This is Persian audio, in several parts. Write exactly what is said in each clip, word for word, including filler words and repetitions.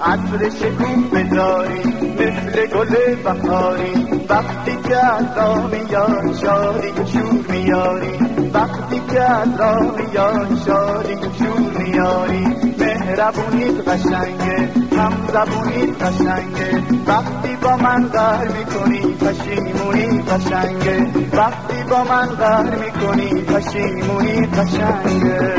عطر شکوفه داری مثل گل بهاری، وقتی که از راه میای شادی و شور میاری، وقتی که از راه میای شادی و شور میاری. مهربونیت قشنگه، هم زبونیت قشنگه، وقتی با من قهر میکنی پشیمونی قشنگه، وقتی با من قهر میکنی پشیمونی قشنگه.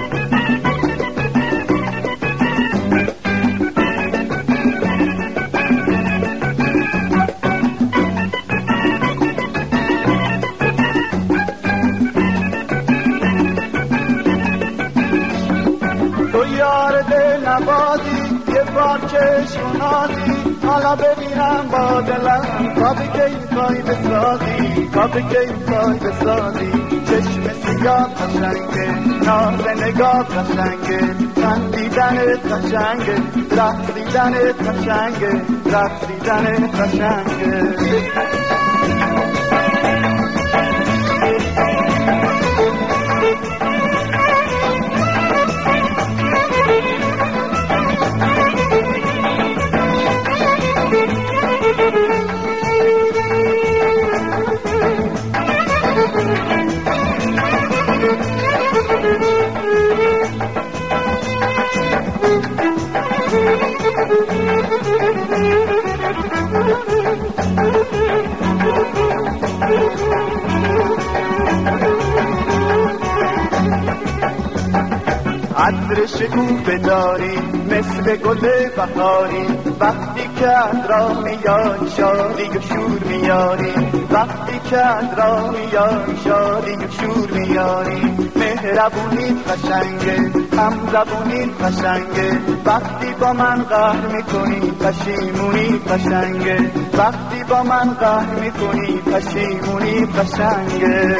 تو یار دل نبازی یه بار چشم نازی، حالا ببینم با دلم کابی که این کاری بسازی، کابی که این کاری بسازی. چشم سیاه قشنگه، ناز نگاه قشنگه، خندیدنت قشنگه، رقصیدنت قشنگه، رقصیدنت قشنگه. عطر شکوفه داری مثل گل بهاری، وقتی که از راه میای شادی و شور میاری، وقتی که از راه میای شادی و شور میاری. مهربونیت قشنگه، هم زبونیت قشنگه، وقتی با من قهر میکنی پشیمونی قشنگه، وقتی با من قهر میکنی پشیمونی قشنگه.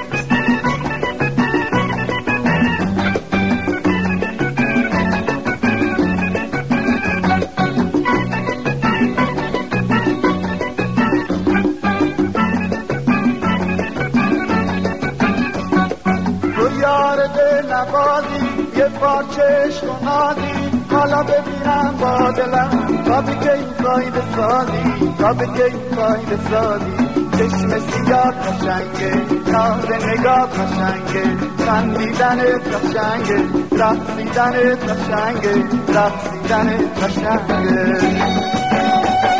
یار دل نبازی یه بار چشم نازی، حالا ببینم با دلم کابی که این کاری بسازی، کابی که این کاری بسازی. چشم سیاه قشنگه، ناز نگاه قشنگه، خندیدنت قشنگه، رقصیدنت قشنگه، رقصیدنت قشنگه.